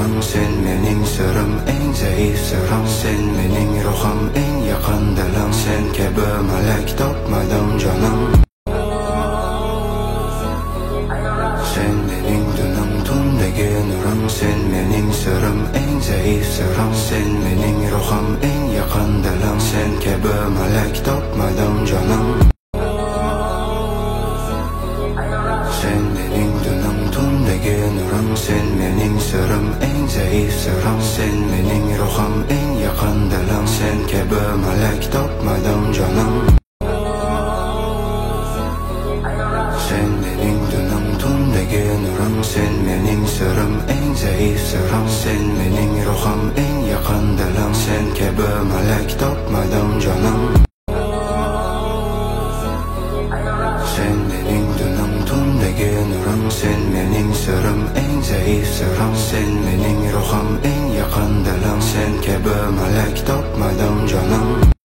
nurim, sen mening sirim, eng zaif sirim. Sen mening ruhim, eng yaqin dilim. Sen kabi malak topmadim jonim. Sen mening tunim, tundagi nurim. Sen mening sirim, eng zaif sirim. Sen mening ruhim, eng yaqin dilim. Sen kabi malak topmadim jonim. Sen mening tunim, tundagi nurim. Sen mening sirim, eng zaif sirim. Sen mening ruhim, eng yaqin dilim. Sen kabi malak topmadim jonim. Sen mening tunim, tundagi nurim. Sen mening sirim, eng zaif sirim. Sen mening ruhim, eng yaqin dilim. Sen kabi malak topmadim jonim. Sen mening tunim, tundagi nurim. Sen mening sirim, eng zaif sirim. Sen mening ruhim, eng yaqin dilim. Sen kabi malak topmadim jonim.